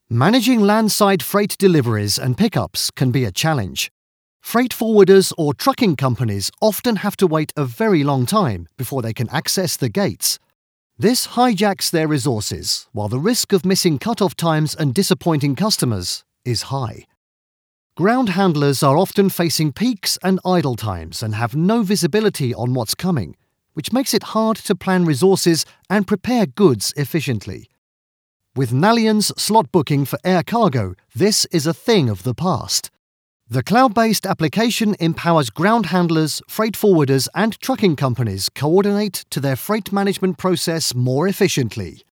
Managing landside freight deliveries and pickups can be a challenge. Freight forwarders or trucking companies often have to wait a very long time before they can access the gates. This hijacks their resources, while the risk of missing cut-off times and disappointing customers is high. Ground handlers are often facing peaks and idle times and have no visibility on what's coming, which makes it hard to plan resources and prepare goods efficiently. With Nalian's slot booking for air cargo, this is a thing of the past. The cloud-based application empowers ground handlers, freight forwarders, and trucking companies coordinate to their freight management process more efficiently.